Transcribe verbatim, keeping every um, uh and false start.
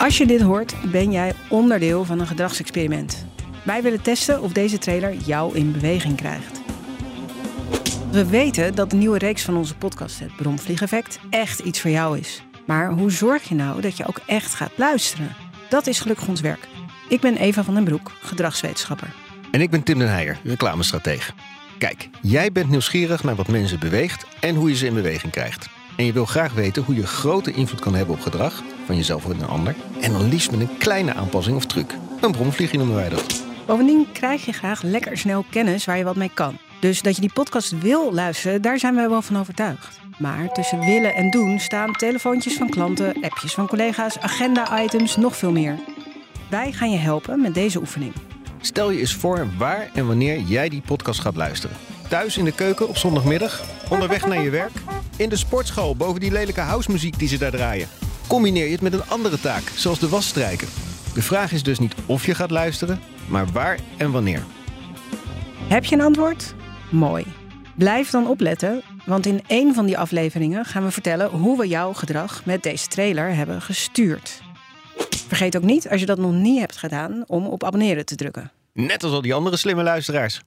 Als je dit hoort, ben jij onderdeel van een gedragsexperiment. Wij willen testen of deze trailer jou in beweging krijgt. We weten dat de nieuwe reeks van onze podcast, het Bromvliegeffect, echt iets voor jou is. Maar hoe zorg je nou dat je ook echt gaat luisteren? Dat is gelukkig ons werk. Ik ben Eva van den Broek, gedragswetenschapper. En ik ben Tim den Heijer, reclamestratege. Kijk, jij bent nieuwsgierig naar wat mensen beweegt en hoe je ze in beweging krijgt. En je wil graag weten hoe je grote invloed kan hebben op gedrag, van jezelf of een ander. En dan liefst met een kleine aanpassing of truc. Een bromvliegje noemen wij dat. Bovendien krijg je graag lekker snel kennis waar je wat mee kan. Dus dat je die podcast wil luisteren, daar zijn wij wel van overtuigd. Maar tussen willen en doen staan telefoontjes van klanten, appjes van collega's, agenda-items, nog veel meer. Wij gaan je helpen met deze oefening. Stel je eens voor waar en wanneer jij die podcast gaat luisteren. Thuis in de keuken op zondagmiddag, onderweg naar je werk, in de sportschool boven die lelijke housemuziek die ze daar draaien. Combineer je het met een andere taak, zoals de was strijken. De vraag is dus niet of je gaat luisteren, maar waar en wanneer. Heb je een antwoord? Mooi. Blijf dan opletten, want in één van die afleveringen gaan we vertellen hoe we jouw gedrag met deze trailer hebben gestuurd. Vergeet ook niet, als je dat nog niet hebt gedaan, om op abonneren te drukken. Net als al die andere slimme luisteraars.